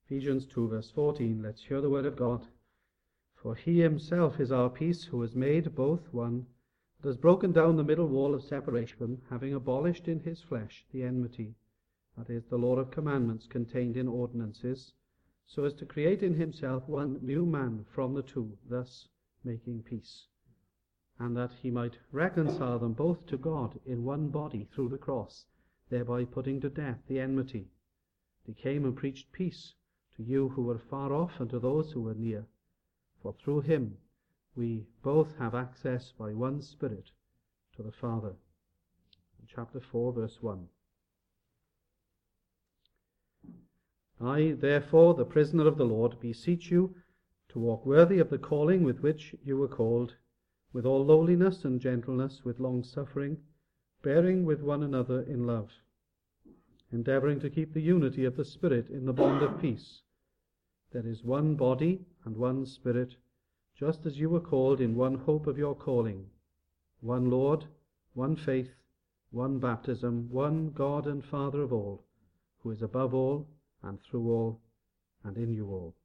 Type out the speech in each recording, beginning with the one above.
Ephesians 2 verse 14. Let's hear the word of God. For he himself is our peace, who has made both one, that has broken down the middle wall of separation, having abolished in his flesh the enmity, that is, the law of commandments contained in ordinances, so as to create in himself one new man from the two, thus making peace, and that he might reconcile them both to God in one body through the cross, thereby putting to death the enmity. He came and preached peace to you who were far off and to those who were near. For through him we both have access by one Spirit to the Father. Chapter 4, verse 1. I, therefore, the prisoner of the Lord, beseech you to walk worthy of the calling with which you were called, with all lowliness and gentleness, with long-suffering, bearing with one another in love, endeavouring to keep the unity of the Spirit in the bond of peace. There is one body and one Spirit, just as you were called in one hope of your calling, one Lord, one faith, one baptism, one God and Father of all, who is above all, and through all, and in you all.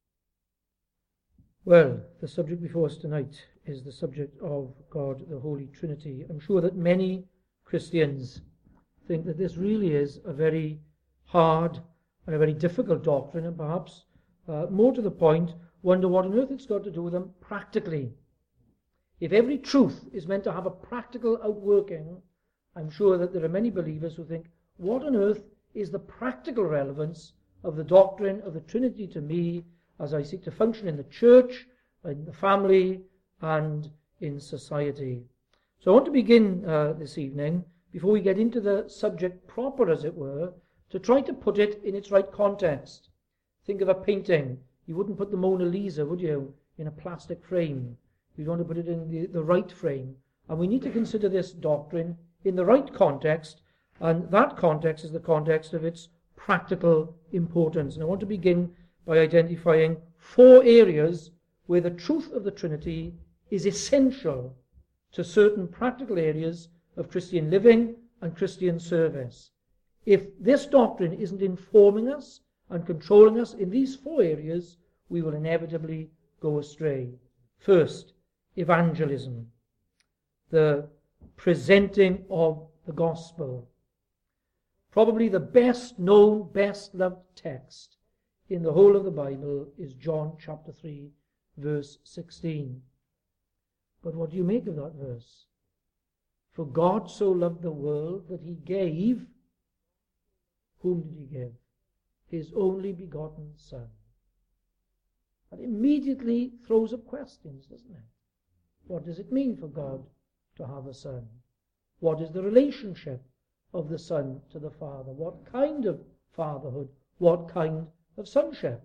Well, the subject before us tonight is the subject of God, the Holy Trinity. I'm sure that many Christians think that this really is a very hard and a very difficult doctrine, and perhaps more to the point, wonder what on earth it's got to do with them practically. If every truth is meant to have a practical outworking, I'm sure that there are many believers who think, what on earth is the practical relevance of the doctrine of the Trinity to me as I seek to function in the church, in the family, and in society? So I want to begin this evening, before we get into the subject proper, as it were, to try to put it in its right context. Think of a painting. You wouldn't put the Mona Lisa, would you, in a plastic frame? You'd want to put it in the right frame. And we need to consider this doctrine in the right context, and that context is the context of its practical importance. And I want to begin by identifying 4 areas where the truth of the Trinity is essential to certain practical areas of Christian living and Christian service. If this doctrine isn't informing us and controlling us in these 4 areas, we will inevitably go astray. First, evangelism, the presenting of the gospel. Probably the best known, best loved text in the whole of the Bible is John chapter 3, verse 16. But what do you make of that verse? For God so loved the world that he gave. Whom did he give? His only begotten Son. That immediately throws up questions, doesn't it? What does it mean for God to have a son? What is the relationship of the Son to the Father? What kind of fatherhood? What kind of sonship?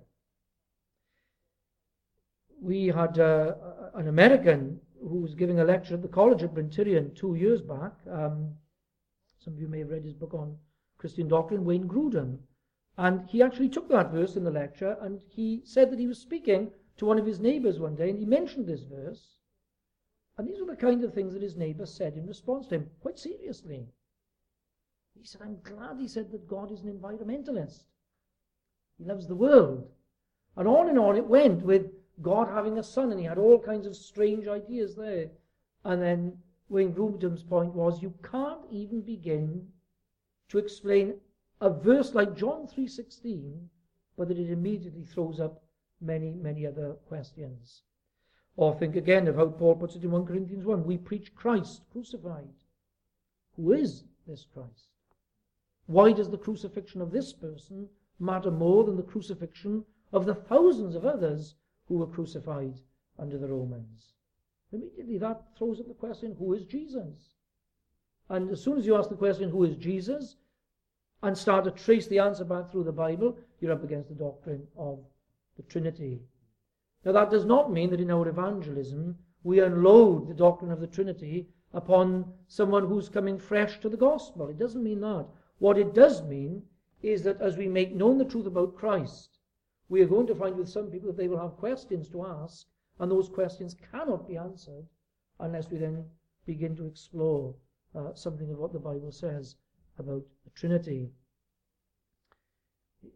We had an American who was giving a lecture at the college at Bryn Tirion 2 years back. Some of you may have read his book on Christian doctrine, Wayne Grudem. And he actually took that verse in the lecture, and he said that he was speaking to one of his neighbors one day, and he mentioned this verse. And these were the kind of things that his neighbor said in response to him, quite seriously. He said, I'm glad, he said, that God is an environmentalist. He loves the world. And on it went with God having a son, and he had all kinds of strange ideas there. And then Wayne Grudem's point was, you can't even begin to explain a verse like John 3:16, but that it immediately throws up many, many other questions. Or think again of how Paul puts it in 1 Corinthians 1. We preach Christ crucified. Who is this Christ? Why does the crucifixion of this person matter more than the crucifixion of the thousands of others who were crucified under the Romans? Immediately that throws up the question, who is Jesus? And as soon as you ask the question, who is Jesus, and start to trace the answer back through the Bible, you're up against the doctrine of the Trinity. Now that does not mean that in our evangelism we unload the doctrine of the Trinity upon someone who's coming fresh to the gospel. It doesn't mean that. What it does mean is that as we make known the truth about Christ, we are going to find with some people that they will have questions to ask, and those questions cannot be answered unless we then begin to explore something of what the Bible says about the Trinity.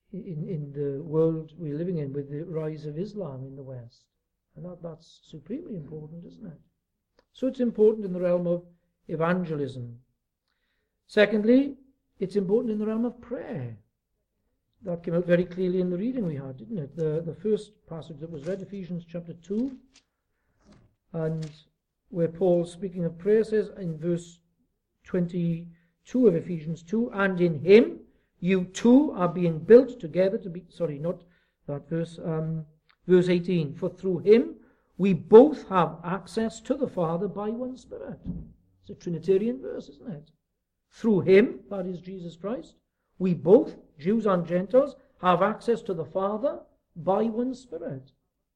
in the world we're living in with the rise of Islam in the West. And that's supremely important, isn't it? So it's important in the realm of evangelism. Secondly, it's important in the realm of prayer. That came out very clearly in the reading we had, didn't it? The first passage that was read, Ephesians chapter 2, and where Paul, speaking of prayer, says in verse 22 of Ephesians 2, and in him you too are being built together to be, not that verse, verse 18, for through him we both have access to the Father by one Spirit. It's a Trinitarian verse, isn't it? Through him, that is Jesus Christ, we both, Jews and Gentiles, have access to the Father by one Spirit.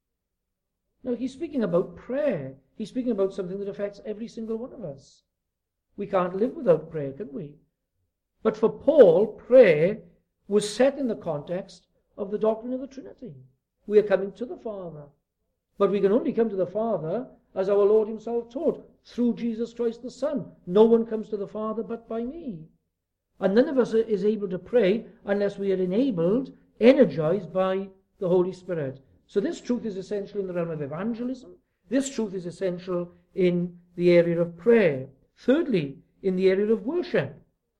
Now, he's speaking about prayer. He's speaking about something that affects every single one of us. We can't live without prayer, can we? But for Paul, prayer was set in the context of the doctrine of the Trinity. We are coming to the Father. But we can only come to the Father, as our Lord himself taught, through Jesus Christ the Son. No one comes to the Father but by me. And none of us is able to pray unless we are enabled, energized by the Holy Spirit. So this truth is essential in the realm of evangelism. This truth is essential in the area of prayer. Thirdly, in the area of worship.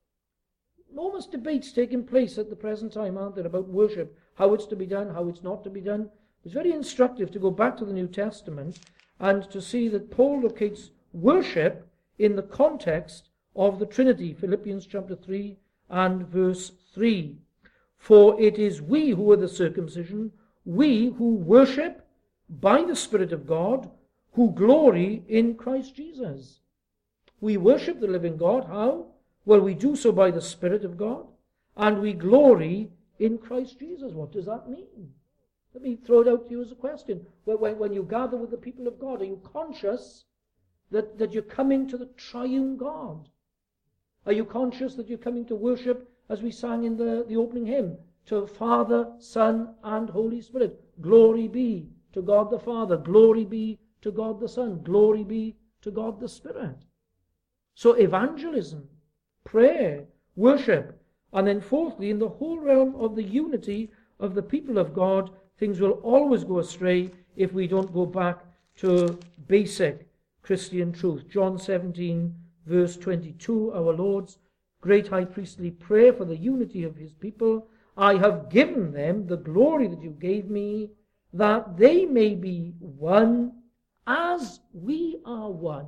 Enormous debates taking place at the present time, aren't there, about worship, how it's to be done, how it's not to be done. It's very instructive to go back to the New Testament and to see that Paul locates worship in the context of the Trinity. Philippians chapter 3 and verse 3. For it is we who are the circumcision, we who worship by the Spirit of God, who glory in Christ Jesus. We worship the living God. How? Well, we do so by the Spirit of God, and we glory in Christ Jesus. What does that mean? Let me throw it out to you as a question. When you gather with the people of God, are you conscious that you're coming to the triune God? Are you conscious that you're coming to worship, as we sang in the opening hymn, to Father, Son, and Holy Spirit? Glory be to God the Father. Glory be to God the Son. Glory be to God the Spirit. So evangelism, prayer, worship, and then fourthly, in the whole realm of the unity of the people of God, things will always go astray if we don't go back to basic Christian truth. John 17, verse 22, our Lord's great high priestly prayer for the unity of his people. I have given them the glory that you gave me, that they may be one as we are one.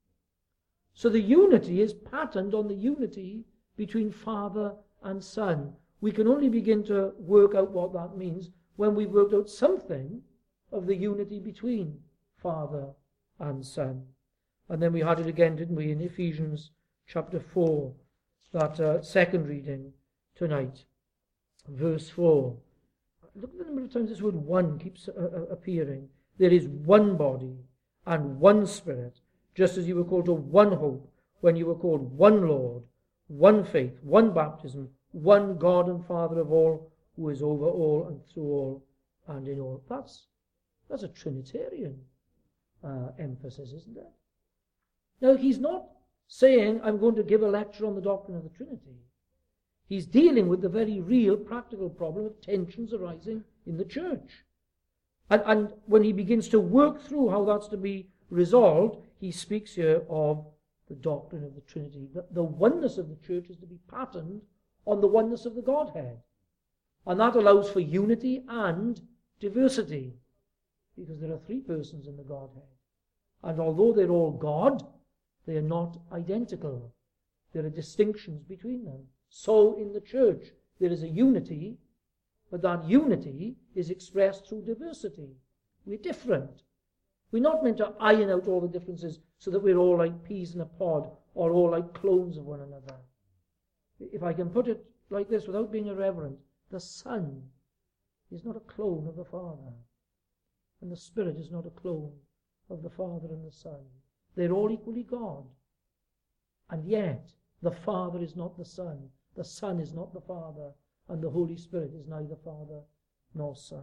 So the unity is patterned on the unity between Father and Son. We can only begin to work out what that means when we've worked out something of the unity between Father and Son. And then we had it again, didn't we, in Ephesians chapter 4, that second reading tonight. Verse 4. Look at the number of times this word one keeps appearing. There is one body and one Spirit, just as you were called to one hope when you were called one Lord, one faith, one baptism, one God and Father of all, who is over all and through all and in all. That's a Trinitarian emphasis, isn't it? Now, he's not saying, I'm going to give a lecture on the doctrine of the Trinity. He's dealing with the very real practical problem of tensions arising in the church. And when he begins to work through how that's to be resolved, he speaks here of the doctrine of the Trinity. The oneness of the church is to be patterned on the oneness of the Godhead. And that allows for unity and diversity, because there are three persons in the Godhead. And although they're all God, they are not identical. There are distinctions between them. So in the church, there is a unity, but that unity is expressed through diversity. We're different. We're not meant to iron out all the differences so that we're all like peas in a pod or all like clones of one another. If I can put it like this without being irreverent, the Son is not a clone of the Father, and the Spirit is not a clone of the Father and the Son. They're all equally God. And yet, the Father is not the Son is not the Father, and the Holy Spirit is neither Father nor Son.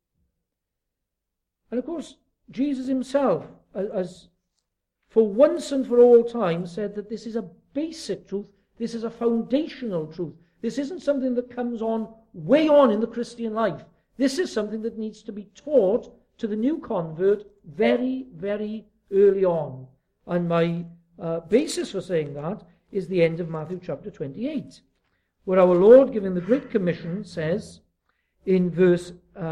And of course, Jesus himself, as for once and for all time, said that this is a basic truth, this is a foundational truth. This isn't something that comes on way on in the Christian life. This is something that needs to be taught to the new convert very, very early on. And my basis for saying that is the end of Matthew chapter 28, where our Lord, giving the Great Commission, says in verse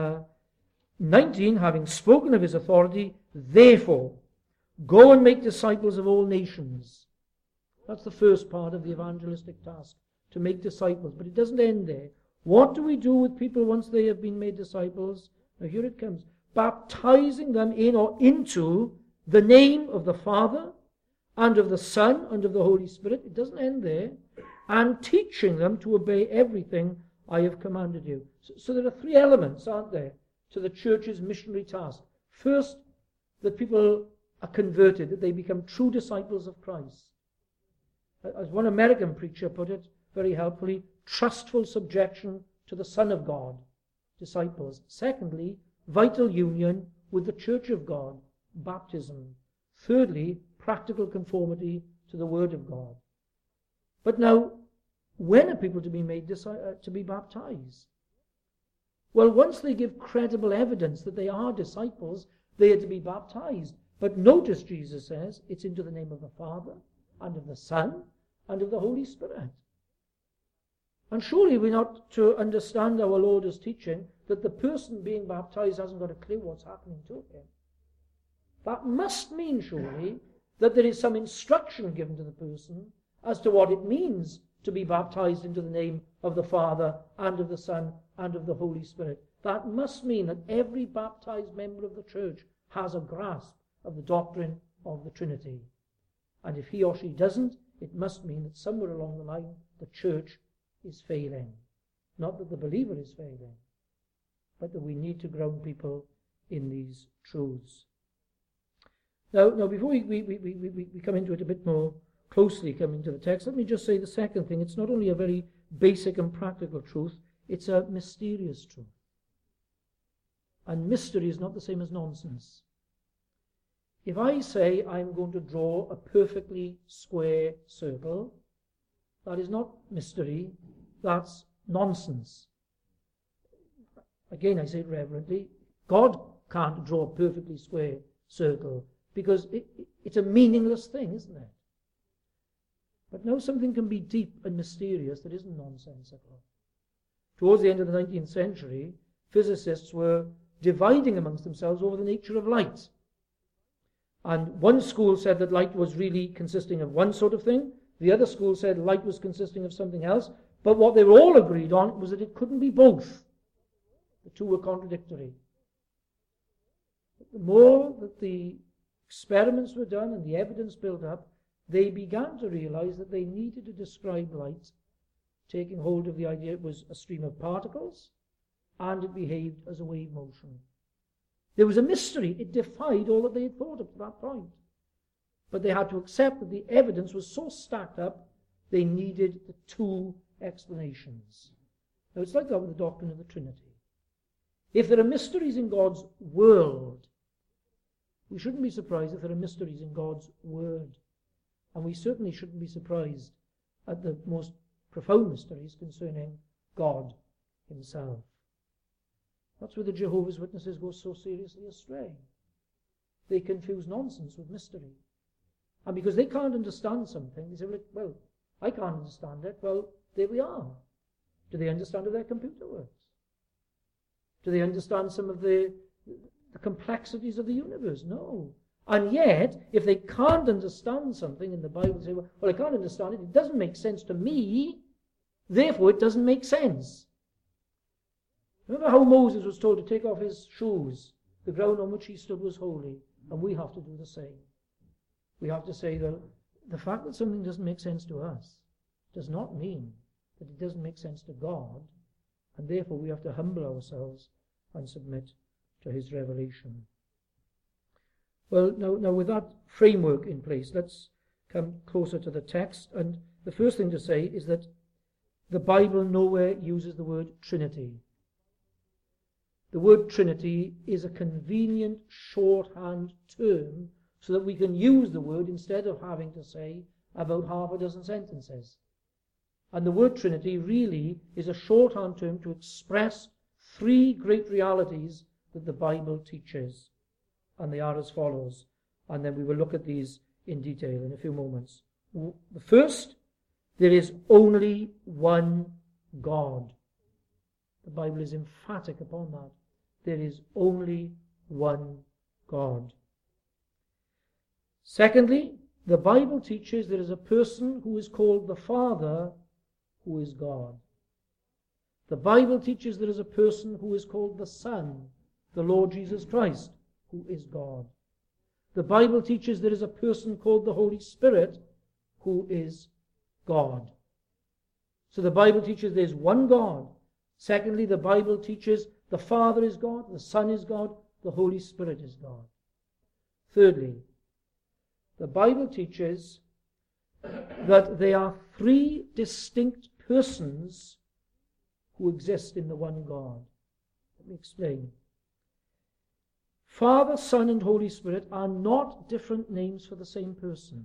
19, having spoken of his authority, therefore, go and make disciples of all nations. That's the first part of the evangelistic task, to make disciples. But it doesn't end there. What do we do with people once they have been made disciples? Now here it comes. Baptizing them in or into the name of the Father and of the Son and of the Holy Spirit. It doesn't end there. And teaching them to obey everything I have commanded you. So there are three elements, aren't there, to the church's missionary task. First, that people are converted, that they become true disciples of Christ. As one American preacher put it very helpfully, trustful subjection to the Son of God, disciples. Secondly, vital union with the Church of God, baptism. Thirdly, practical conformity to the Word of God. But now, when are people to be made to be baptized? Well, once they give credible evidence that they are disciples, they are to be baptized. But notice Jesus says it's into the name of the Father and of the Son and of the Holy Spirit. And surely we're not to understand our Lord as teaching that the person being baptized hasn't got a clue what's happening to him. That must mean, surely, that there is some instruction given to the person as to what it means to be baptized into the name of the Father and of the Son and of the Holy Spirit. That must mean that every baptized member of the church has a grasp of the doctrine of the Trinity. And if he or she doesn't, it must mean that somewhere along the line the church is failing. Not that the believer is failing, but that we need to ground people in these truths. Now before we come into it a bit more closely, coming to the text, let me just say the second thing. It's not only a very basic and practical truth, it's a mysterious truth. And mystery is not the same as nonsense. If I say I'm going to draw a perfectly square circle, that is not mystery, that's nonsense. Again, I say it reverently, God can't draw a perfectly square circle because it's a meaningless thing, isn't it? But now something can be deep and mysterious that isn't nonsensical. Towards the end of the 19th century, physicists were dividing amongst themselves over the nature of light. And one school said that light was really consisting of one sort of thing. The other school said light was consisting of something else. But what they were all agreed on was that it couldn't be both. The two were contradictory. But the more that the experiments were done and the evidence built up, they began to realize that they needed to describe light, taking hold of the idea it was a stream of particles and it behaved as a wave motion. There was a mystery. It defied all that they had thought up to that point. But they had to accept that the evidence was so stacked up, they needed the two explanations. Now, it's like that with the doctrine of the Trinity. If there are mysteries in God's world, we shouldn't be surprised if there are mysteries in God's word. And we certainly shouldn't be surprised at the most profound mysteries concerning God himself. That's where the Jehovah's Witnesses go so seriously astray. They confuse nonsense with mystery. And because they can't understand something, they say, well, I can't understand it. Well, there we are. Do they understand how their computer works? Do they understand some of the complexities of the universe? No. And yet, if they can't understand something in the Bible, they say, well, I can't understand it. It doesn't make sense to me. Therefore, it doesn't make sense. Remember how Moses was told to take off his shoes? The ground on which he stood was holy. And we have to do the same. We have to say that the fact that something doesn't make sense to us does not mean that it doesn't make sense to God. And therefore, we have to humble ourselves and submit to his revelation. Well, now with that framework in place, let's come closer to the text. And the first thing to say is that the Bible nowhere uses the word Trinity. The word Trinity is a convenient shorthand term so that we can use the word instead of having to say about half a dozen sentences. And the word Trinity really is a shorthand term to express three great realities that the Bible teaches. And they are as follows. And then we will look at these in detail in a few moments. The first, there is only one God. The Bible is emphatic upon that. There is only one God. Secondly, the Bible teaches there is a person who is called the Father, who is God. The Bible teaches there is a person who is called the Son, the Lord Jesus Christ, who is God. The Bible teaches there is a person called the Holy Spirit, who is God. So the Bible teaches there is one God. Secondly, the Bible teaches the Father is God, the Son is God, the Holy Spirit is God. Thirdly, the Bible teaches that there are three distinct persons who exist in the one God. Let me explain. Father, Son, and Holy Spirit are not different names for the same person.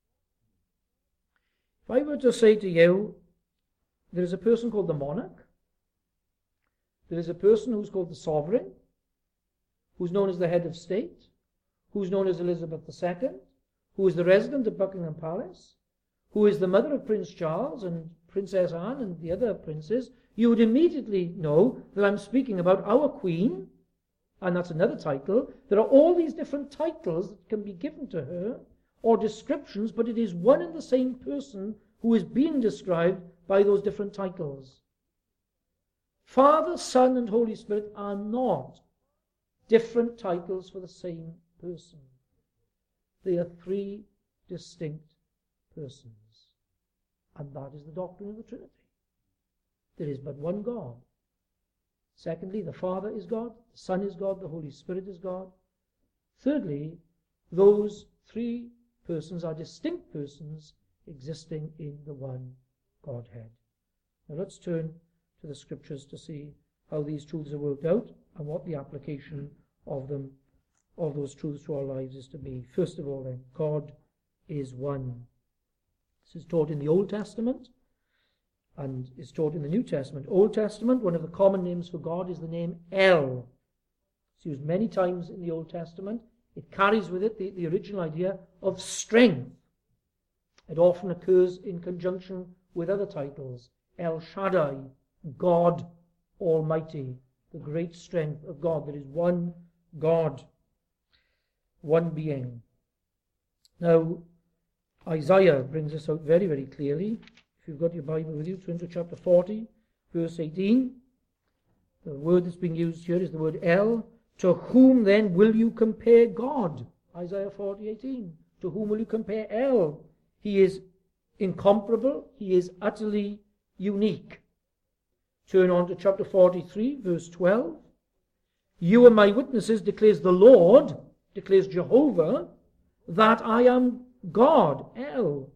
If I were to say to you, there is a person called the monarch, there is a person who's called the sovereign, who's known as the head of state, who's known as Elizabeth II, who is the resident of Buckingham Palace, who is the mother of Prince Charles and Princess Anne and the other princes, you would immediately know that I'm speaking about our Queen, and that's another title. There are all these different titles that can be given to her, or descriptions, but it is one and the same person who is being described by those different titles. Father, Son, and Holy Spirit are not different titles for the same person. They are three distinct persons. And that is the doctrine of the Trinity. There is but one God. Secondly, the Father is God, the Son is God, the Holy Spirit is God. Thirdly, those three persons are distinct persons existing in the one Godhead. Now let's turn to the Scriptures to see how these truths are worked out and what the application of them, of those truths to our lives is to be. First of all then, God is one. This is taught in the Old Testament and is taught in the New Testament. Old Testament, one of the common names for God is the name El. It's used many times in the Old Testament. It carries with it the original idea of strength. It often occurs in conjunction with other titles. El Shaddai, God Almighty, the great strength of God. There is one God, one being. Now, Isaiah brings this out very, very clearly. If you've got your Bible with you, turn to chapter 40, verse 18. The word that's being used here is the word El. To whom then will you compare God? Isaiah 40:18. To whom will you compare El? He is incomparable. He is utterly unique. Turn on to chapter 43, verse 12. You are my witnesses, declares the Lord, declares Jehovah, that I am God, El.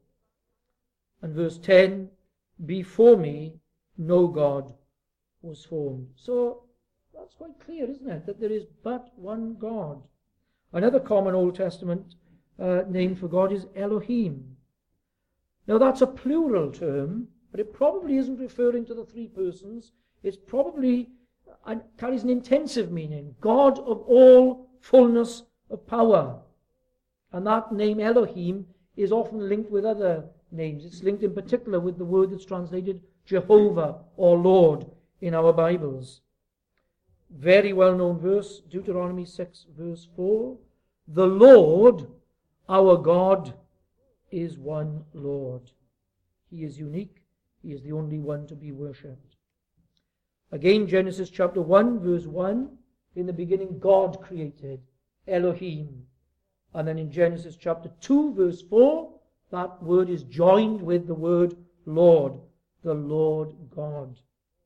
And verse 10, before me no God was formed. So that's quite clear, isn't it? That there is but one God. Another common Old Testament name for God is Elohim. Now that's a plural term, but it probably isn't referring to the three persons. It's probably carries an intensive meaning. God of all fullness of power. And that name Elohim is often linked with other names. It's linked in particular with the word that's translated Jehovah or Lord in our Bibles. Very well-known verse, Deuteronomy 6, verse 4. The Lord, our God, is one Lord. He is unique. He is the only one to be worshipped. Again, Genesis chapter 1, verse 1. In the beginning, God created Elohim. And then in Genesis chapter 2, verse 4, that word is joined with the word Lord, the Lord God.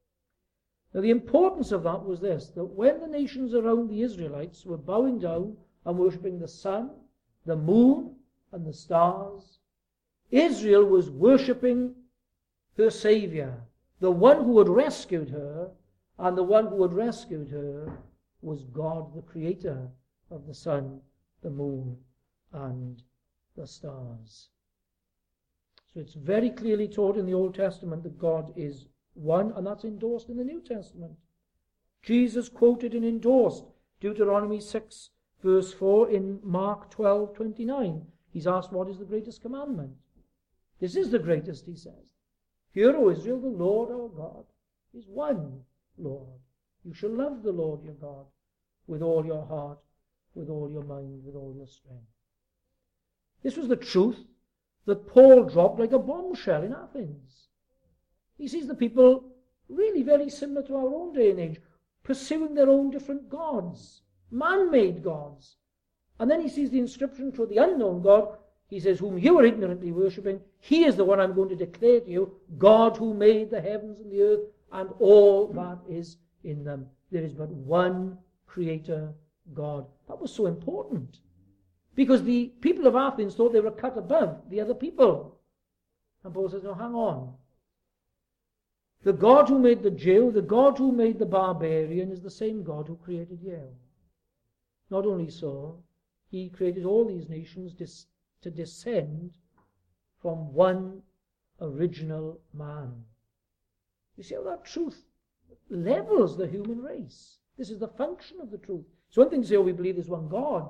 Now the importance of that was this, that when the nations around the Israelites were bowing down and worshipping the sun, the moon, and the stars, Israel was worshipping her Savior, the one who had rescued her, and the one who had rescued her was God, the creator of the sun, the moon, and the stars. So it's very clearly taught in the Old Testament that God is one, and that's endorsed in the New Testament. Jesus quoted and endorsed Deuteronomy 6, verse 4 in Mark 12:29. He's asked, what is the greatest commandment? This is the greatest, he says. Hear, O Israel, the Lord our God is one Lord. You shall love the Lord your God with all your heart, with all your mind, with all your strength. This was the truth that Paul dropped like a bombshell in Athens. He sees the people really very similar to our own day and age, pursuing their own different gods, man-made gods. And then he sees the inscription to the unknown God. He says, whom you are ignorantly worshipping, he is the one I'm going to declare to you, God who made the heavens and the earth and all that is in them. There is but one Creator God. That was so important, because the people of Athens thought they were cut above the other people. And Paul says, no, hang on. The God who made the Jew, the God who made the barbarian, is the same God who created you. Not only so, he created all these nations to descend from one original man. You see how that truth levels the human race. This is the function of the truth. It's one thing to say, oh, we believe there's one God.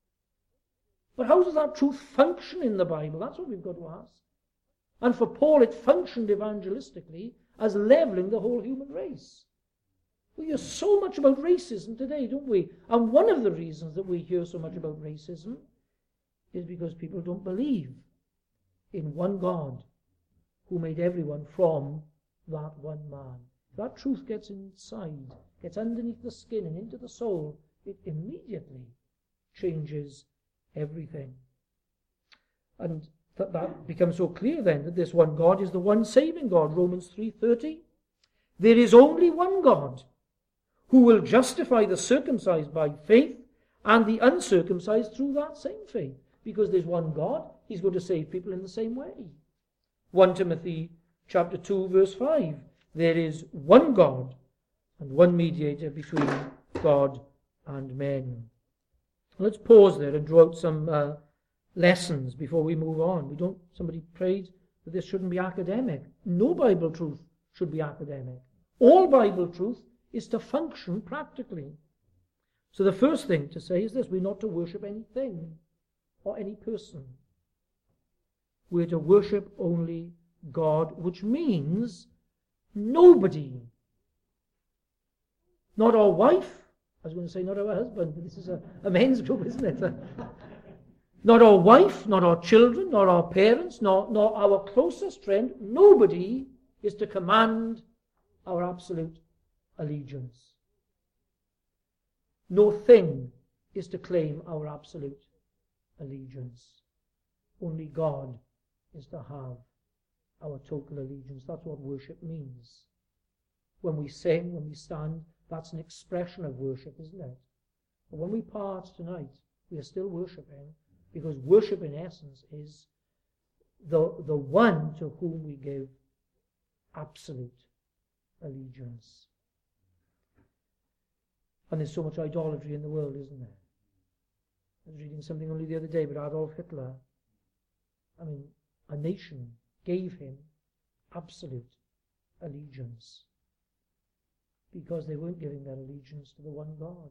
But how does that truth function in the Bible? That's what we've got to ask. And for Paul, it functioned evangelistically as leveling the whole human race. We hear so much about racism today, don't we? And one of the reasons that we hear so much about racism is because people don't believe in one God who made everyone from that one man. That truth gets inside, gets underneath the skin and into the soul. It immediately changes everything. And that becomes so clear then that this one God is the one saving God. Romans 3:30. There is only one God who will justify the circumcised by faith and the uncircumcised through that same faith. Because there's one God, he's going to save people in the same way. 1 Timothy chapter 2 verse 5. There is one God and one mediator between God and men. Let's pause there and draw out some lessons before we move on. Somebody prayed that this shouldn't be academic. No Bible truth should be academic. All Bible truth is to function practically. So the first thing to say is this: we're not to worship anything or any person. We're to worship only God, which means nobody. Not our wife. I was going to say not our husband, but this is a men's group, isn't it? Not our wife, not our children, not our parents, nor our closest friend. Nobody is to command our absolute allegiance. No thing is to claim our absolute allegiance. Only God is to have our total allegiance. That's what worship means. When we sing, when we stand, that's an expression of worship, isn't it? But when we part tonight, we are still worshipping, because worship in essence is the one to whom we give absolute allegiance. And there's so much idolatry in the world, isn't there? I was reading something only the other day about Adolf Hitler. I mean, a nation gave him absolute allegiance because they weren't giving their allegiance to the one God.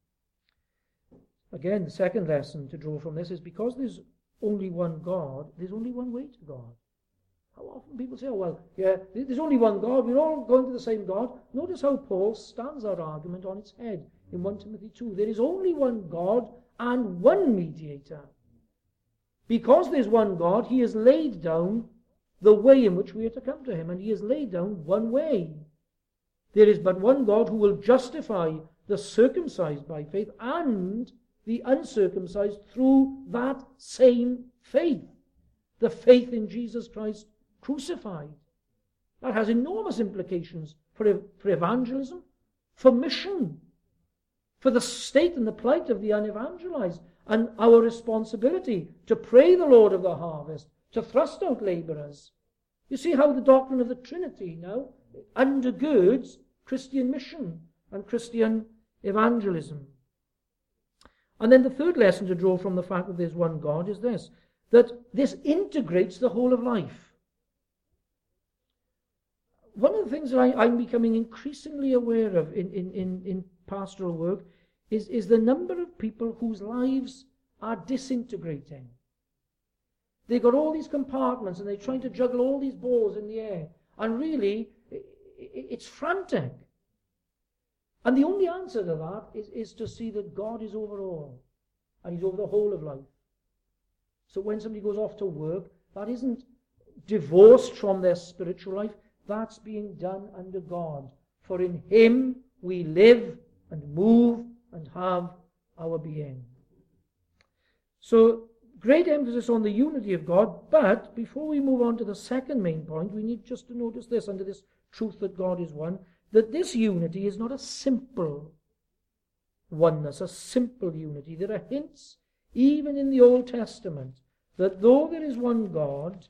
Again, the second lesson to draw from this is because there's only one God, there's only one way to God. How often people say, oh, well, yeah, there's only one God, we're all going to the same God. Notice how Paul stands that argument on its head in 1 Timothy 2. There is only one God and one mediator. Because there's one God, he has laid down the way in which we are to come to him, and he has laid down one way. There is but one God who will justify the circumcised by faith and the uncircumcised through that same faith. The faith in Jesus Christ crucified. That has enormous implications for evangelism, for mission, for the state and the plight of the unevangelized, and our responsibility to pray the Lord of the harvest, to thrust out laborers. You see how the doctrine of the Trinity now undergirds Christian mission and Christian evangelism. And then the third lesson to draw from the fact that there's one God is this, that this integrates the whole of life. one of the things that I'm becoming increasingly aware of in pastoral work is the number of people whose lives are disintegrating. They've got all these compartments and they're trying to juggle all these balls in the air. And really, it's frantic. And the only answer to that is to see that God is over all. And he's over the whole of life. So when somebody goes off to work, that isn't divorced from their spiritual life. That's being done under God. For in him we live and move and have our being. So, great emphasis on the unity of God, but before we move on to the second main point, we need just to notice this, under this truth that God is one, that this unity is not a simple oneness, a simple unity. There are hints, even in the Old Testament, that though there is one God,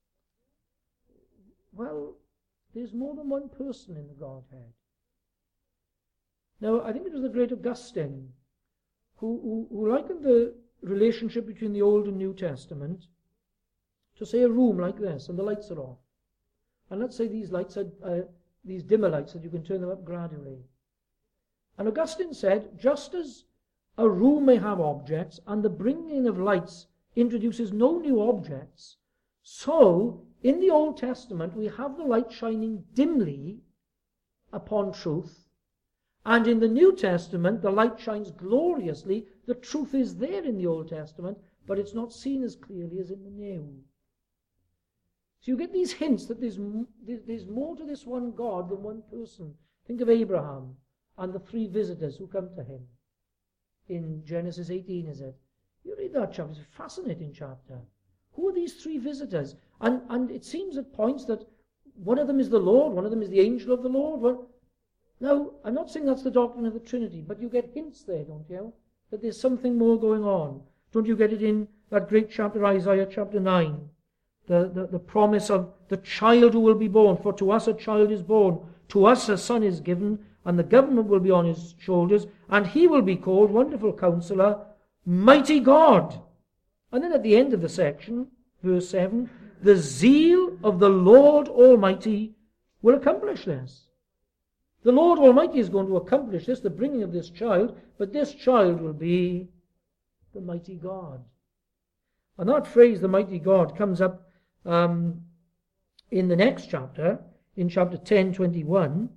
well, there's more than one person in the Godhead. Now, I think it was the great Augustine who likened the relationship between the Old and New Testament to, say, a room like this, and the lights are off. And let's say these lights are these dimmer lights that you can turn them up gradually. And Augustine said, just as a room may have objects, and the bringing in of lights introduces no new objects, so in the Old Testament we have the light shining dimly upon truth, and in the New Testament the light shines gloriously. The truth is there in the Old Testament, but it's not seen as clearly as in the New. So you get these hints that there's more to this one God than one person. Think of Abraham and the three visitors who come to him in Genesis 18, is it? You read that chapter, it's a fascinating chapter. Who are these three visitors? And it seems at points that one of them is the Lord, one of them is the angel of the Lord. Well, now, I'm not saying that's the doctrine of the Trinity, but you get hints there, don't you? That there's something more going on. Don't you get it in that great chapter, Isaiah chapter 9? The promise of the child who will be born. For to us a child is born, to us a son is given, and the government will be on his shoulders, and he will be called Wonderful Counselor, Mighty God. And then at the end of the section, verse 7, the zeal of the Lord Almighty will accomplish this. The Lord Almighty is going to accomplish this, the bringing of this child, but this child will be the mighty God. And that phrase, the mighty God, comes up in the next chapter, in chapter 10:21.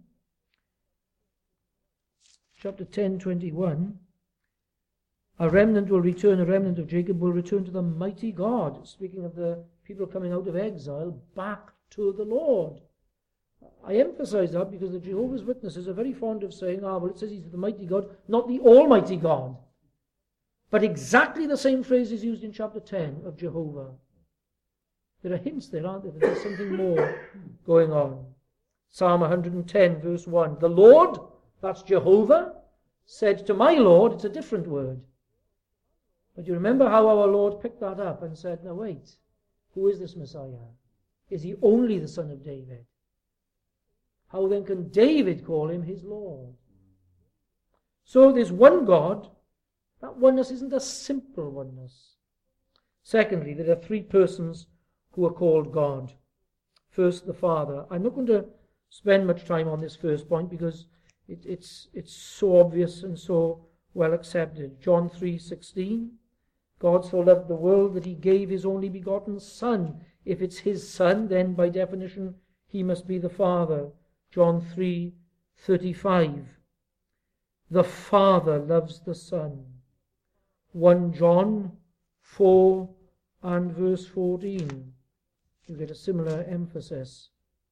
Chapter 10:21. A remnant will return, a remnant of Jacob will return to the mighty God. Speaking of the people coming out of exile, back to the Lord. I emphasize that because the Jehovah's Witnesses are very fond of saying, well, it says he's the mighty God, not the almighty God. But exactly the same phrase is used in chapter 10 of Jehovah. There are hints there, aren't there, that there's something more going on. Psalm 110, verse 1. The Lord, that's Jehovah, said to my Lord, it's a different word. But you remember how our Lord picked that up and said, now wait, who is this Messiah? Is he only the son of David? How then can David call him his Lord? So there's one God. That oneness isn't a simple oneness. Secondly, there are three persons who are called God. First, the Father. I'm not going to spend much time on this first point because it's so obvious and so well accepted. John 3:16. God so loved the world that he gave his only begotten Son. If it's his Son, then by definition he must be the Father. John 3:35. The Father loves the Son. 1 John 4 and verse 14. You get a similar emphasis.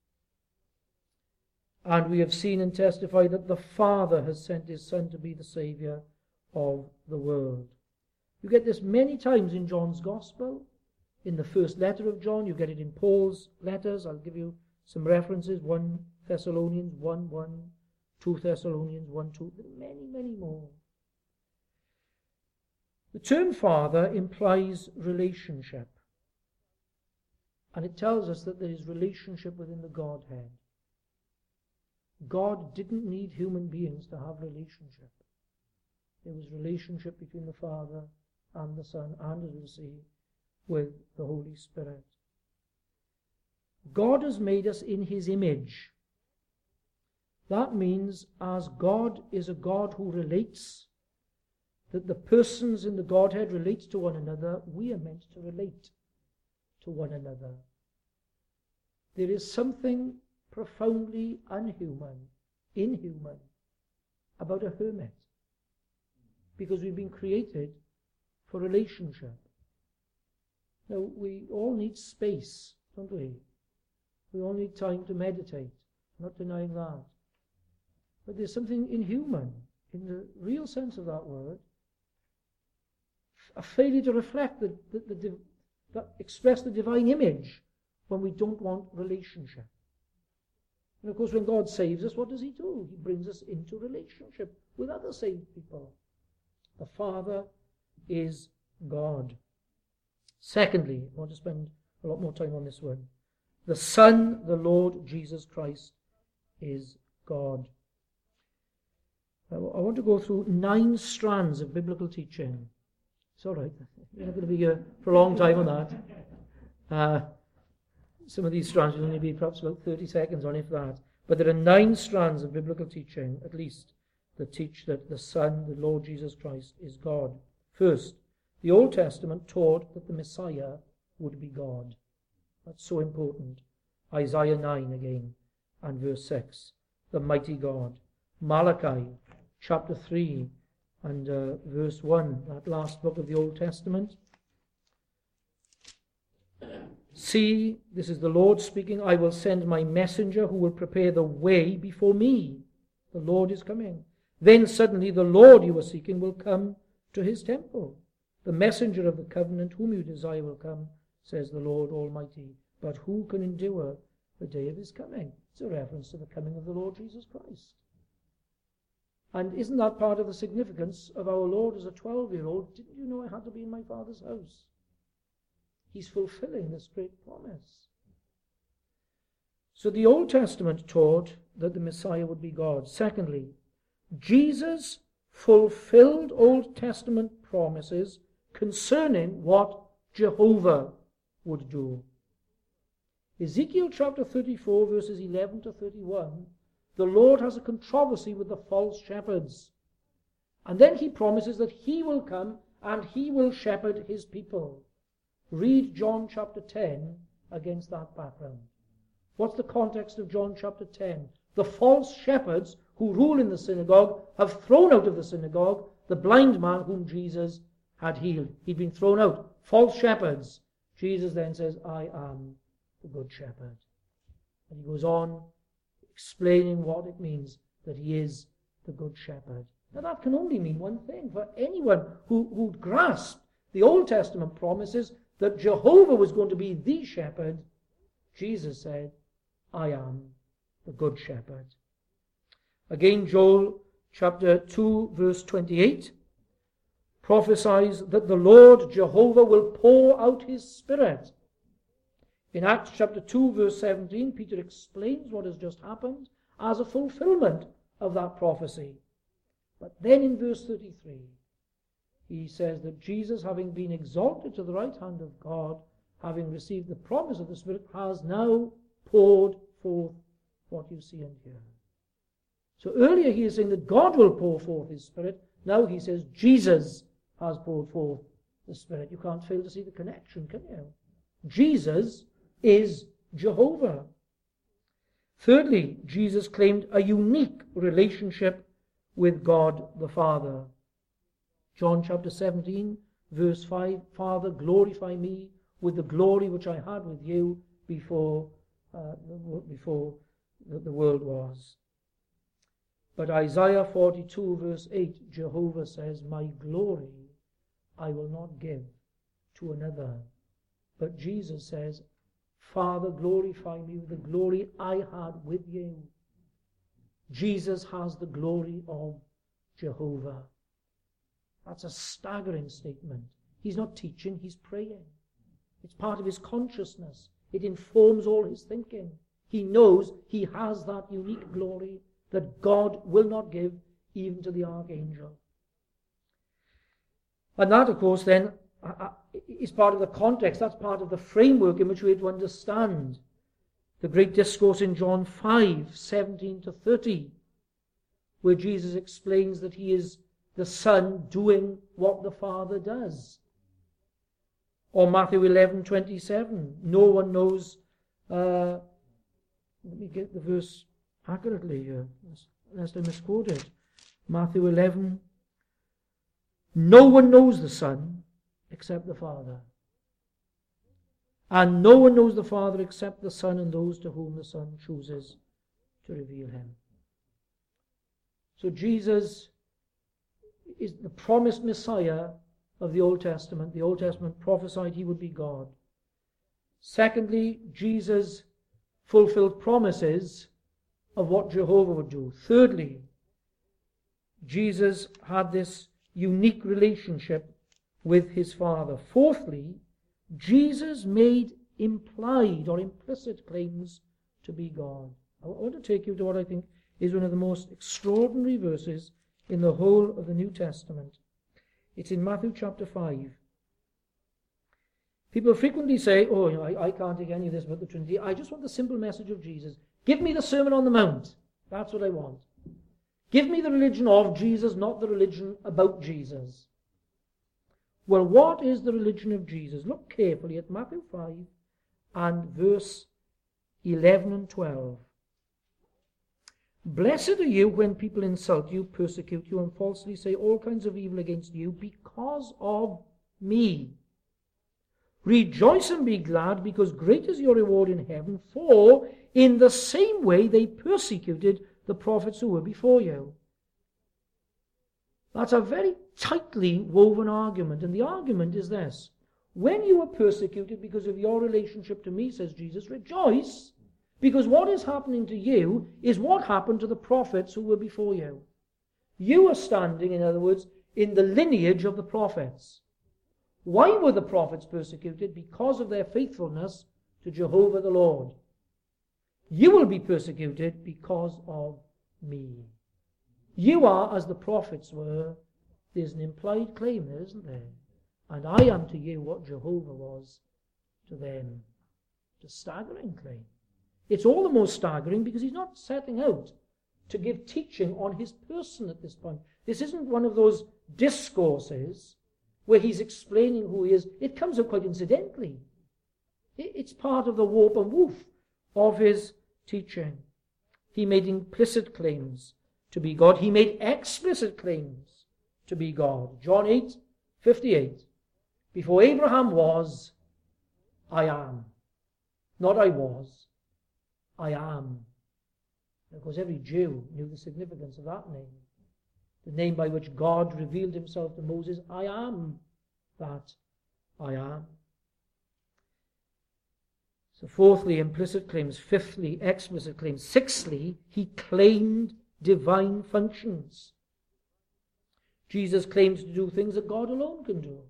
And we have seen and testified that the Father has sent his Son to be the Saviour of the world. You get this many times in John's Gospel. In the first letter of John, you get it in Paul's letters. I'll give you some references. 1 Thessalonians 1:1, 2 Thessalonians 1:2. Many, many more. The term Father implies relationship. And it tells us that there is relationship within the Godhead. God didn't need human beings to have relationship. There was relationship between the Father and the Son, and as we'll see, with the Holy Spirit. God has made us in his image. That means as God is a God who relates, that the persons in the Godhead relate to one another, we are meant to relate to one another. There is something profoundly inhuman about a hermit, because we've been created for relationship. Now, we all need space, don't we? We all need time to meditate. I'm not denying that. But there's something inhuman, in the real sense of that word, a failure to reflect that express the divine image when we don't want relationship. And of course, when God saves us, what does he do? He brings us into relationship with other saved people. The Father is God. Secondly, I want to spend a lot more time on this one. The Son, the Lord Jesus Christ, is God. I want to go through 9 strands of biblical teaching. It's all right. We're not going to be here for a long time on that. Some of these strands will only be perhaps about 30 seconds on, if that. But there are 9 strands of biblical teaching, at least, that teach that the Son, the Lord Jesus Christ, is God. First, the Old Testament taught that the Messiah would be God. That's so important. Isaiah 9 again, and verse 6, the mighty God. Malachi chapter 3 and verse 1, that last book of the Old Testament. See, this is the Lord speaking, I will send my messenger who will prepare the way before me. The Lord is coming. Then suddenly the Lord you are seeking will come to his temple. The messenger of the covenant whom you desire will come, says the Lord Almighty. But who can endure the day of his coming? It's a reference to the coming of the Lord Jesus Christ. And isn't that part of the significance of our Lord as a 12-year-old? Didn't you know I had to be in my Father's house? He's fulfilling this great promise. So the Old Testament taught that the Messiah would be God. Secondly, Jesus fulfilled Old Testament promises concerning what Jehovah would do. Ezekiel chapter 34, verses 11 to 31, the Lord has a controversy with the false shepherds. And then he promises that he will come and he will shepherd his people. Read John chapter 10 against that background. What's the context of John chapter 10? The false shepherds who rule in the synagogue have thrown out of the synagogue the blind man whom Jesus had healed. He'd been thrown out. False shepherds. Jesus then says, I am the good shepherd. And he goes on explaining what it means that he is the good shepherd. Now that can only mean one thing. For anyone who grasped the Old Testament promises that Jehovah was going to be the shepherd, Jesus said, I am the good shepherd. Again, Joel chapter 2 verse 28 prophesies that the Lord Jehovah will pour out his Spirit. In Acts chapter 2 verse 17, Peter explains what has just happened as a fulfillment of that prophecy. But then in verse 33, he says that Jesus, having been exalted to the right hand of God, having received the promise of the Spirit, has now poured forth what you see and hear. So earlier he is saying that God will pour forth his Spirit. Now he says Jesus has poured forth the Spirit. You can't fail to see the connection, can you? Jesus is Jehovah. Thirdly, Jesus claimed a unique relationship with God the Father. John chapter 17, verse 5, Father, glorify me with the glory which I had with you before the world was. But Isaiah 42, verse 8, Jehovah says, my glory I will not give to another. But Jesus says, Father, glorify me with the glory I had with you. Jesus has the glory of Jehovah. That's a staggering statement. He's not teaching, he's praying. It's part of his consciousness. It informs all his thinking. He knows he has that unique glory that God will not give even to the archangel. And that, of course, then is part of the context. That's part of the framework in which we have to understand the great discourse in John 5, 17 to 30, where Jesus explains that he is the Son doing what the Father does. Or Matthew 11:27. No one knows, let me get the verse accurately here, lest I misquote it. Matthew 11, no one knows the Son except the Father. And no one knows the Father except the Son and those to whom the Son chooses to reveal him. So Jesus is the promised Messiah of the Old Testament. The Old Testament prophesied he would be God. Secondly, Jesus fulfilled promises of what Jehovah would do. Thirdly, Jesus had this unique relationship with his Father. Fourthly, Jesus made implied or implicit claims to be God. I want to take you to what I think is one of the most extraordinary verses in the whole of the New Testament. It's in Matthew chapter 5. People frequently say, oh, I can't take any of this about the Trinity. I just want the simple message of Jesus. Give me the Sermon on the Mount. That's what I want. Give me the religion of Jesus, not the religion about Jesus. Well, what is the religion of Jesus? Look carefully at Matthew 5 and verse 11 and 12. Blessed are you when people insult you, persecute you, and falsely say all kinds of evil against you because of me. Rejoice and be glad, because great is your reward in heaven, for in the same way they persecuted the prophets who were before you. That's a very tightly woven argument, and the argument is this. When you are persecuted because of your relationship to me, says Jesus, rejoice, because what is happening to you is what happened to the prophets who were before you. You are standing, in other words, in the lineage of the prophets. Why were the prophets persecuted? Because of their faithfulness to Jehovah the Lord. You will be persecuted because of me. You are as the prophets were. There's an implied claim there, isn't there? And I am to you what Jehovah was to them. It's a staggering claim. It's all the more staggering because he's not setting out to give teaching on his person at this point. This isn't one of those discourses where he's explaining who he is. It comes up quite incidentally. It's part of the warp and woof of his teaching. He made implicit claims to be God. He made explicit claims to be God. John 8:58. Before Abraham was, I am. Not I was, I am. Of course, every Jew knew the significance of that name. The name by which God revealed himself to Moses, I am that I am. So fourthly, implicit claims. Fifthly, explicit claims. Sixthly, he claimed divine functions. Jesus claims to do things that God alone can do.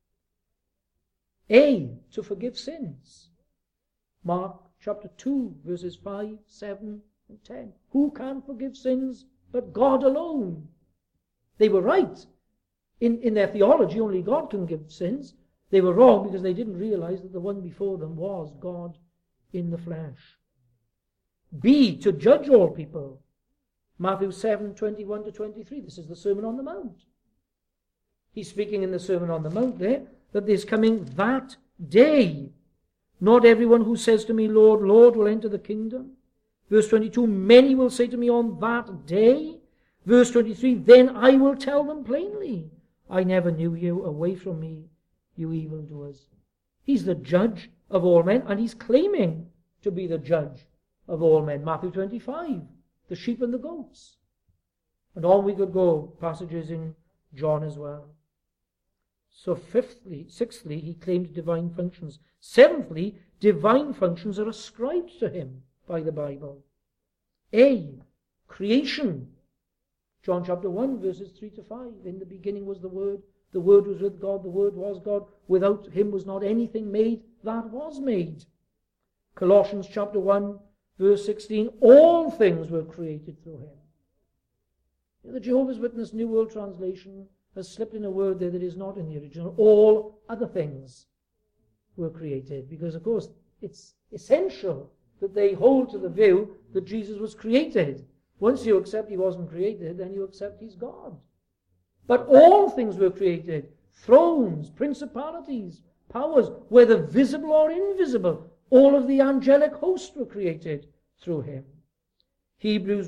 A, to forgive sins. Mark chapter 2, verses 5, 7, and 10. Who can forgive sins but God alone? They were right. In their theology, only God can give sins. They were wrong because they didn't realize that the one before them was God in the flesh. B, to judge all people. Matthew 7:21-23. This is the Sermon on the Mount. He's speaking in the Sermon on the Mount there that there's coming that day. Not everyone who says to me, Lord, Lord, will enter the kingdom. Verse 22, many will say to me on that day. Verse 23, then I will tell them plainly, I never knew you, away from me, you evildoers. He's the judge of all men, and he's claiming to be the judge of all men. Matthew 25, the sheep and the goats. And on we could go, passages in John as well. So sixthly, he claimed divine functions. Seventhly, divine functions are ascribed to him by the Bible. A, creation. John chapter 1, verses 3-5. In the beginning was the Word was with God, the Word was God. Without him was not anything made that was made. Colossians chapter 1, verse 16. All things were created through him. The Jehovah's Witness New World Translation has slipped in a word there that is not in the original. All other things were created. Because, of course, it's essential that they hold to the view that Jesus was created. Once you accept he wasn't created, then you accept he's God. But all things were created, thrones, principalities, powers, whether visible or invisible. All of the angelic host were created through him. Hebrews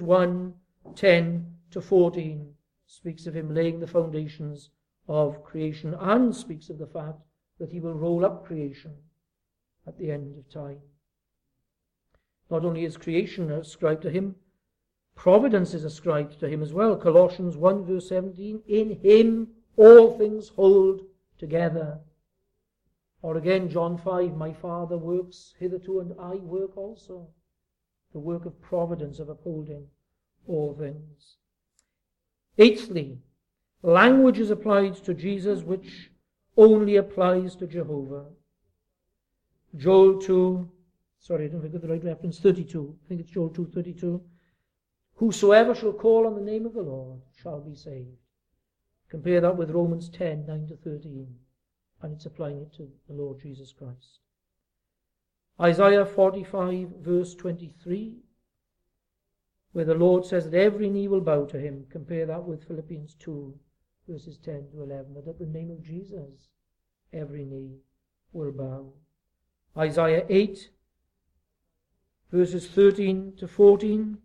1:10-14 speaks of him laying the foundations of creation and speaks of the fact that he will roll up creation at the end of time. Not only is creation ascribed to him, providence is ascribed to him as well. Colossians 1:17, in him all things hold together. Or again, John 5, my Father works hitherto and I work also. The work of providence of upholding all things. Eighthly, language is applied to Jesus which only applies to Jehovah. Joel 2, sorry, I don't think I got the right reference, 32. I think it's Joel 2:32. Whosoever shall call on the name of the Lord shall be saved. Compare that with Romans 10:9-13, and it's applying it to the Lord Jesus Christ. Isaiah 45, verse 23, where the Lord says that every knee will bow to him. Compare that with Philippians 2, verses 10-11, that at the name of Jesus, every knee will bow. Isaiah 8, verses 13-14,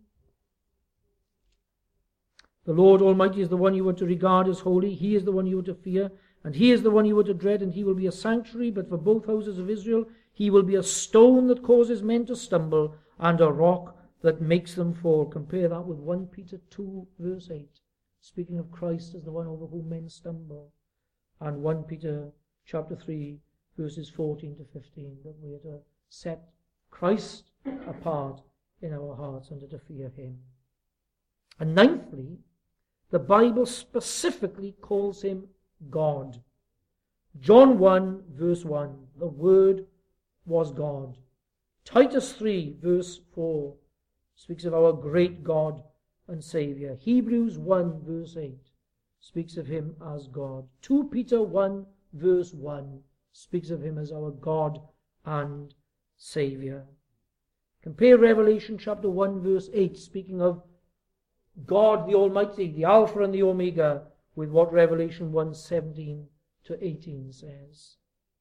the Lord Almighty is the one you are to regard as holy. He is the one you are to fear, and he is the one you are to dread, and he will be a sanctuary, but for both houses of Israel, he will be a stone that causes men to stumble, and a rock that makes them fall. Compare that with 1 Peter 2, verse 8, speaking of Christ as the one over whom men stumble, and 1 Peter chapter 3, verses 14-15, that we are to set Christ apart in our hearts and to fear him. And ninthly, the Bible specifically calls him God. John 1, verse 1, the Word was God. Titus 3, verse 4, speaks of our great God and Saviour. Hebrews 1, verse 8, speaks of him as God. 2 Peter 1, verse 1, speaks of him as our God and Saviour. Compare Revelation chapter 1, verse 8, speaking of God the Almighty, the Alpha and the Omega, with what Revelation 1:17-18 says.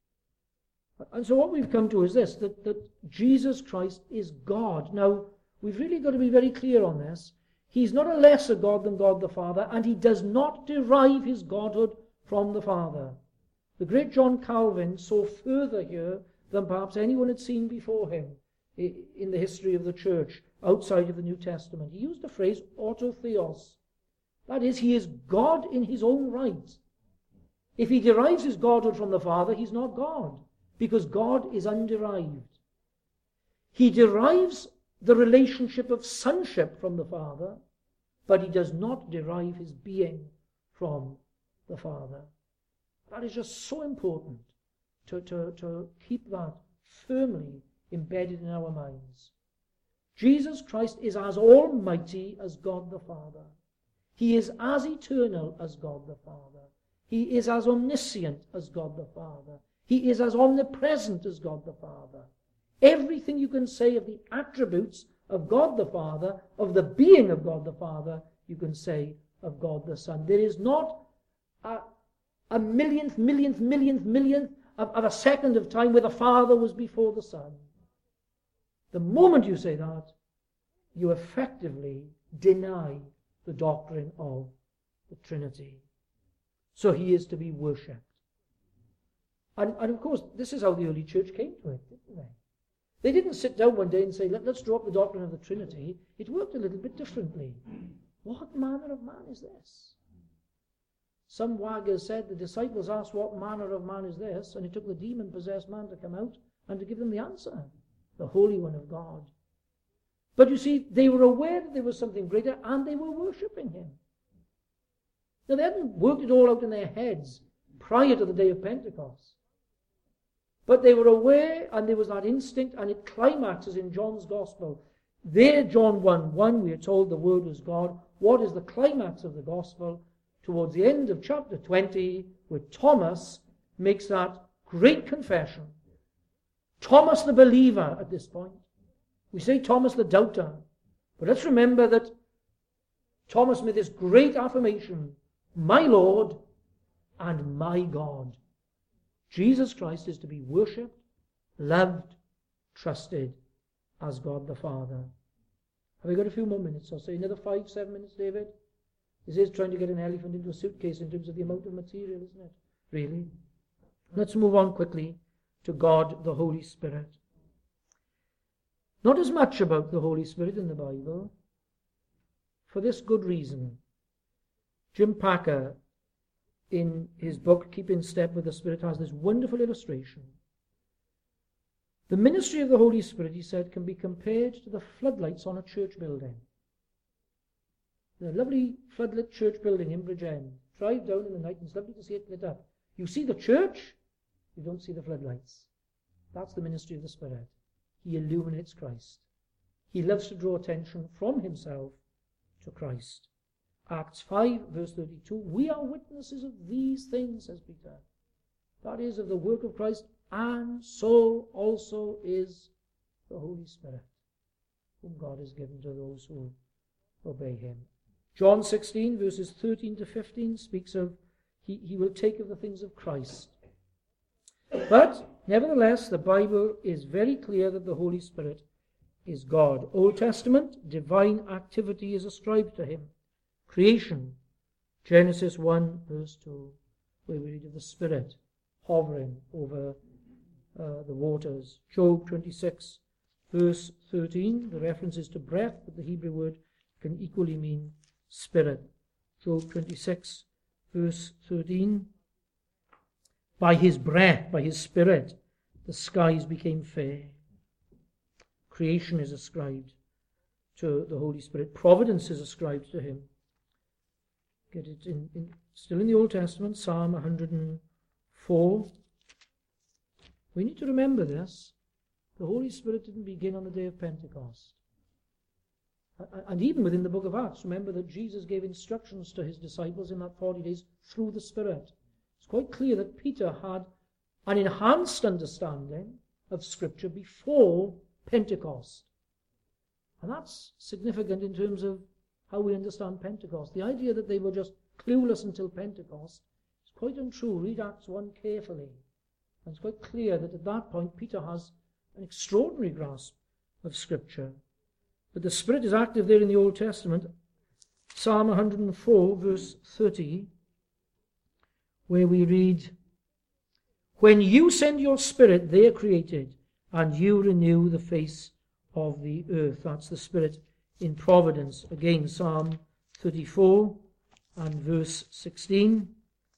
And so what we've come to is this, that Jesus Christ is God. Now, we've really got to be very clear on this. He's not a lesser God than God the Father, and he does not derive his godhood from the Father. The great John Calvin saw further here than perhaps anyone had seen before him in the history of the church outside of the New Testament. He used the phrase autotheos. That is, he is God in his own right. If he derives his godhood from the Father, he's not God, because God is underived. He derives the relationship of sonship from the Father, but he does not derive his being from the Father. That is just so important to keep that firmly embedded in our minds. Jesus Christ is as almighty as God the Father. He is as eternal as God the Father. He is as omniscient as God the Father. He is as omnipresent as God the Father. Everything you can say of the attributes of God the Father, of the being of God the Father, you can say of God the Son. There is not a millionth of a second of time where the Father was before the Son. The moment you say that, you effectively deny the doctrine of the Trinity. So he is to be worshipped. And of course, this is how the early church came to it, didn't they? They didn't sit down one day and say, let's drop the doctrine of the Trinity. It worked a little bit differently. What manner of man is this? Some wagger said the disciples asked, what manner of man is this? And it took the demon-possessed man to come out and to give them the answer. The Holy One of God. But you see, they were aware that there was something greater, and they were worshipping him. Now, they hadn't worked it all out in their heads prior to the day of Pentecost. But they were aware, and there was that instinct, and it climaxes in John's Gospel. There, John 1:1, we are told the Word was God. What is the climax of the Gospel? Towards the end of chapter 20, where Thomas makes that great confession. Thomas the believer at this point. We say Thomas the doubter. But let's remember that Thomas made this great affirmation, my Lord and my God. Jesus Christ is to be worshipped, loved, trusted as God the Father. Have we got a few more minutes or so? Another 5-7 minutes, David? This is trying to get an elephant into a suitcase in terms of the amount of material, isn't it? Really? Let's move on quickly to God the Holy Spirit. Not as much about the Holy Spirit in the Bible, for this good reason. Jim Packer, in his book Keeping Step with the Spirit, has this wonderful illustration. The ministry of the Holy Spirit, he said, can be compared to the floodlights on a church building. The lovely floodlit church building in Bridgend. Drive down in the night and it's lovely to see it lit up. You see the church, you don't see the floodlights. That's the ministry of the Spirit. He illuminates Christ. He loves to draw attention from himself to Christ. Acts 5, verse 32, we are witnesses of these things, says Peter. That is, of the work of Christ, and so also is the Holy Spirit, whom God has given to those who obey him. John 16, verses 13 to 15, speaks of he will take of the things of Christ. But, nevertheless, the Bible is very clear that the Holy Spirit is God. Old Testament, divine activity is ascribed to him. Creation, Genesis 1, verse 2, where we read of the Spirit hovering over the waters. Job 26, verse 13, the reference is to breath, but the Hebrew word can equally mean spirit. Job 26, verse 13, by his breath, by his Spirit, the skies became fair. Creation is ascribed to the Holy Spirit. Providence is ascribed to him. Get it still in the Old Testament, Psalm 104. We need to remember this. The Holy Spirit didn't begin on the day of Pentecost. And even within the book of Acts, remember that Jesus gave instructions to his disciples in that 40 days through the Spirit. It's quite clear that Peter had an enhanced understanding of Scripture before Pentecost. And that's significant in terms of how we understand Pentecost. The idea that they were just clueless until Pentecost is quite untrue. Read Acts 1 carefully. And it's quite clear that at that point Peter has an extraordinary grasp of Scripture. But the Spirit is active there in the Old Testament. Psalm 104, verse 30, where we read, when you send your Spirit, they are created, and you renew the face of the earth. That's the Spirit in providence. Again, Psalm 34 and verse 16.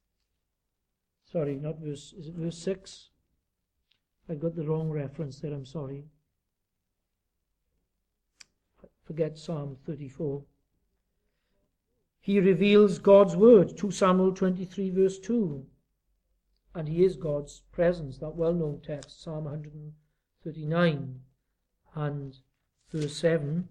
Sorry, not verse, is it verse 6? I got the wrong reference there, I'm sorry. Forget Psalm 34. He reveals God's word, 2 Samuel 23 verse 2. And he is God's presence, that well-known text, Psalm 139 and verse 7.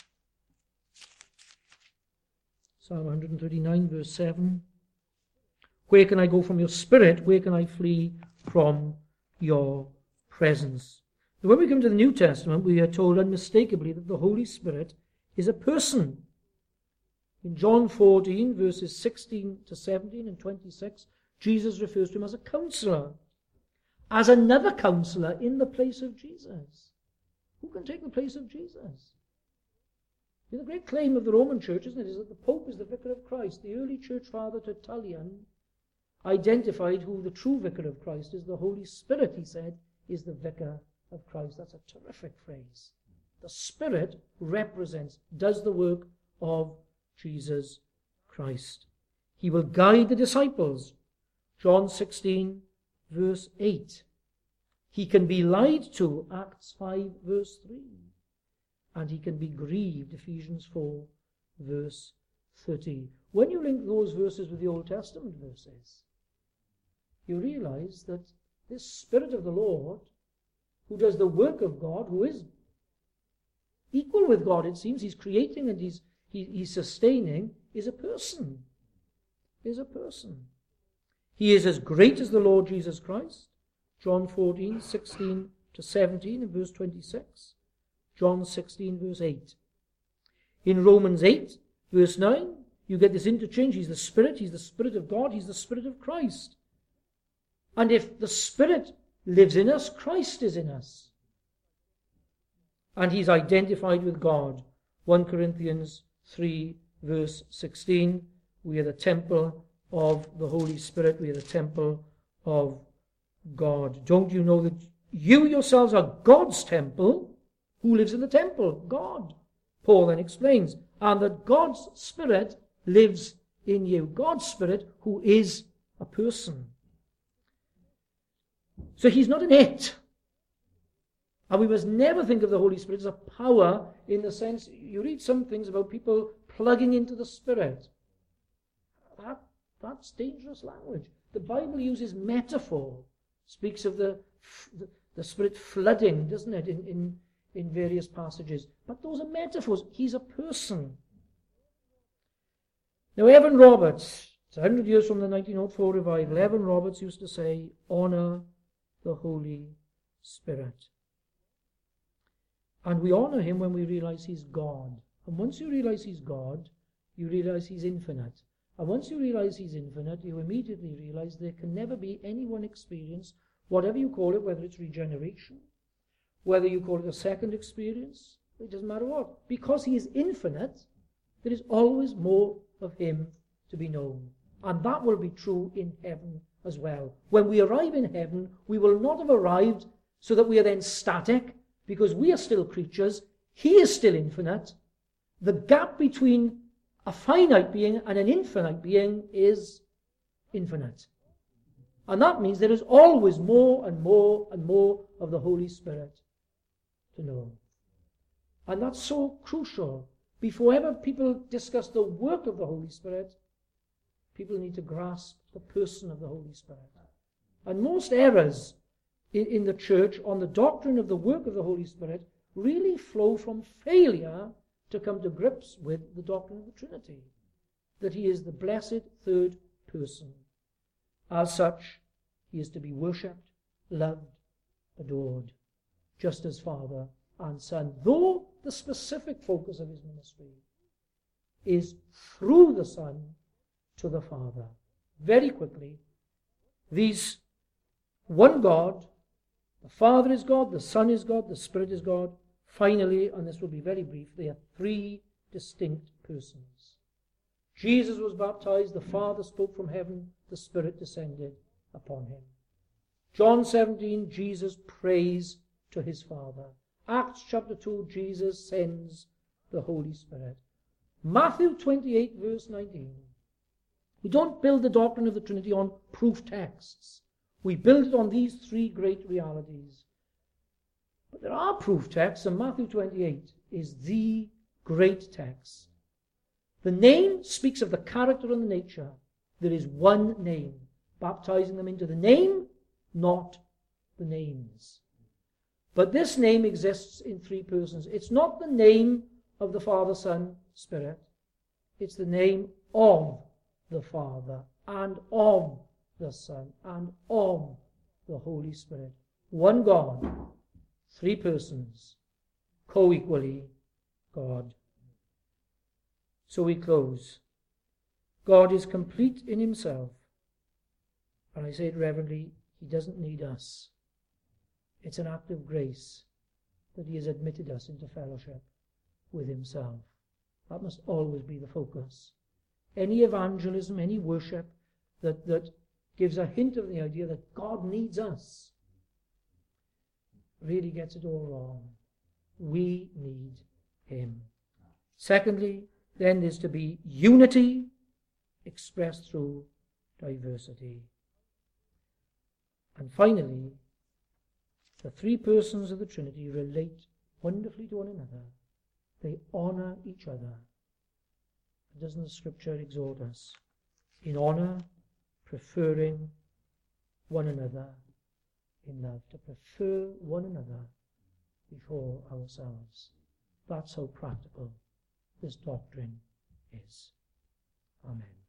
Psalm 139 verse 7. Where can I go from your Spirit? Where can I flee from your presence? Now, when we come to the New Testament, we are told unmistakably that the Holy Spirit is a person. In John 14, verses 16 to 17 and 26, Jesus refers to him as a counselor, as another counselor in the place of Jesus. Who can take the place of Jesus? The great claim of the Roman Church, isn't it, is that the Pope is the vicar of Christ. The early church father Tertullian identified who the true vicar of Christ is. The Holy Spirit, he said, is the vicar of Christ. That's a terrific phrase. The Spirit represents, does the work of Jesus Christ. He will guide the disciples. John 16, verse 8. He can be lied to, Acts 5, verse 3. And he can be grieved, Ephesians 4, verse 30. When you link those verses with the Old Testament verses, you realize that this Spirit of the Lord, who does the work of God, who is equal with God, it seems, he's creating and he's sustaining, is a person. Is a person. He is as great as the Lord Jesus Christ. John 14, 16 to 17 and verse 26. John 16, verse 8. In Romans 8, Verse 9, you get this interchange. He's the Spirit of God, he's the Spirit of Christ. And if the Spirit lives in us, Christ is in us. And he's identified with God. 1 Corinthians 3, verse 16, we are the temple of the Holy Spirit. We are the temple of God. Don't you know that you yourselves are God's temple? Who lives in the temple? God. Paul then explains, and that God's Spirit lives in you. God's Spirit, who is a person. So he's not an it. And we must never think of the Holy Spirit as a power in the sense, you read some things about people plugging into the Spirit. That's dangerous language. The Bible uses metaphor, speaks of the Spirit flooding, doesn't it, in various passages. But those are metaphors. He's a person. Now, Evan Roberts, it's 100 years from the 1904 revival, Evan Roberts used to say, honor the Holy Spirit. And we honor him when we realize he's God. And once you realize he's God, you realize he's infinite. And once you realize he's infinite, you immediately realize there can never be any one experience, whatever you call it, whether it's regeneration, whether you call it a second experience, it doesn't matter what. Because he is infinite, there is always more of him to be known. And that will be true in heaven as well. When we arrive in heaven, we will not have arrived so that we are then static, because we are still creatures. He is still infinite. The gap between a finite being and an infinite being is infinite. And that means there is always more and more and more of the Holy Spirit to know. And that's so crucial. Before ever people discuss the work of the Holy Spirit, people need to grasp the person of the Holy Spirit. And most errors in the church on the doctrine of the work of the Holy Spirit really flow from failure to come to grips with the doctrine of the Trinity, that he is the blessed third person. As such, he is to be worshipped, loved, adored, just as Father and Son, though the specific focus of his ministry is through the Son to the Father. Very quickly, these one God, the Father is God, the Son is God, the Spirit is God. Finally, and this will be very brief, they are three distinct persons. Jesus was baptized, the Father spoke from heaven, the Spirit descended upon him. John 17, Jesus prays to his Father. Acts chapter 2, Jesus sends the Holy Spirit. Matthew 28, verse 19. We don't build the doctrine of the Trinity on proof texts. We build it on these three great realities. But there are proof texts, and Matthew 28 is the great text. The name speaks of the character and the nature. There is one name, baptizing them into the name, not the names. But this name exists in three persons. It's not the name of the Father, Son, Spirit. It's the name of the Father and of the Son and of the Holy Spirit. One God, three persons, co-equally God. So we close. God is complete in himself. And I say it reverently, he doesn't need us. It's an act of grace that he has admitted us into fellowship with himself. That must always be the focus. Any evangelism, any worship that gives a hint of the idea that God needs us really gets it all wrong. We need him. Secondly, then there's to be unity expressed through diversity. And finally, the three persons of the Trinity relate wonderfully to one another. They honor each other. Doesn't the Scripture exhort us in honor, preferring one another in love, to prefer one another before ourselves? That's how practical this doctrine is. Amen.